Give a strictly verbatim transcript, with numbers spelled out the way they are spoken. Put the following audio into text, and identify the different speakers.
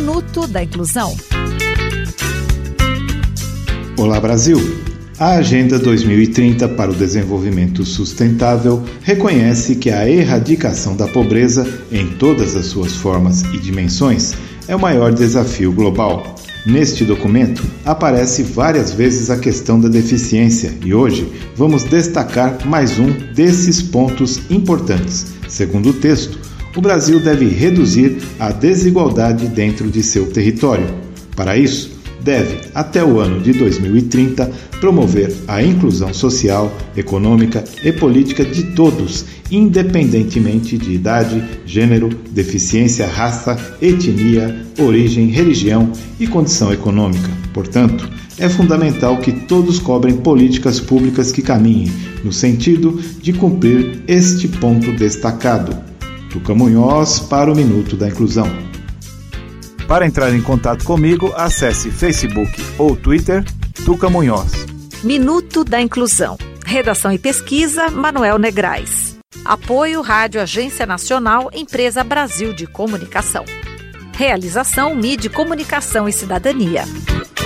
Speaker 1: Minuto da Inclusão.
Speaker 2: Olá, Brasil! A Agenda dois mil e trinta para o Desenvolvimento Sustentável reconhece que a erradicação da pobreza, em todas as suas formas e dimensões, é o maior desafio global. Neste documento, aparece várias vezes a questão da deficiência e hoje vamos destacar mais um desses pontos importantes. Segundo o texto, o Brasil deve reduzir a desigualdade dentro de seu território. Para isso, deve, até o ano de dois mil e trinta, promover a inclusão social, econômica e política de todos, independentemente de idade, gênero, deficiência, raça, etnia, origem, religião e condição econômica. Portanto, é fundamental que todos cobrem políticas públicas que caminhem no sentido de cumprir este ponto destacado. Tuca Munhoz para o Minuto da Inclusão.
Speaker 3: Para entrar em contato comigo, acesse Facebook ou Twitter, Tuca Munhoz.
Speaker 1: Minuto da Inclusão. Redação e pesquisa, Manuel Negrais. Apoio Rádio Agência Nacional, Empresa Brasil de Comunicação. Realização Mídia, Comunicação e Cidadania.